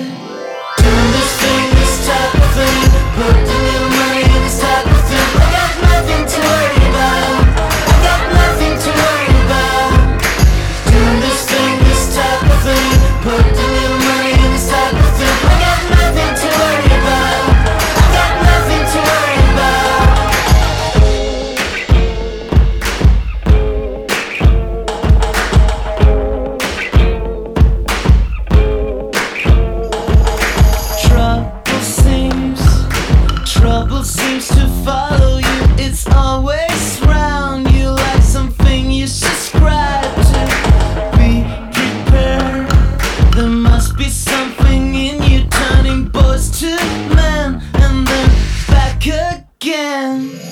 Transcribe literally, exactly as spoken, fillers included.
Doing this thing, this type of thing, putting a little money in this type of thing. I got nothing to worry about. I got nothing to worry about. Doing this thing, this type of thing, putting a little money in this type of thing. I got nothing to worry about. I got nothing to worry about. Trouble seems, trouble seems to follow you. It's always round you like something you subscribe to. Be prepared, there must be something in you turning boys to men and then back again.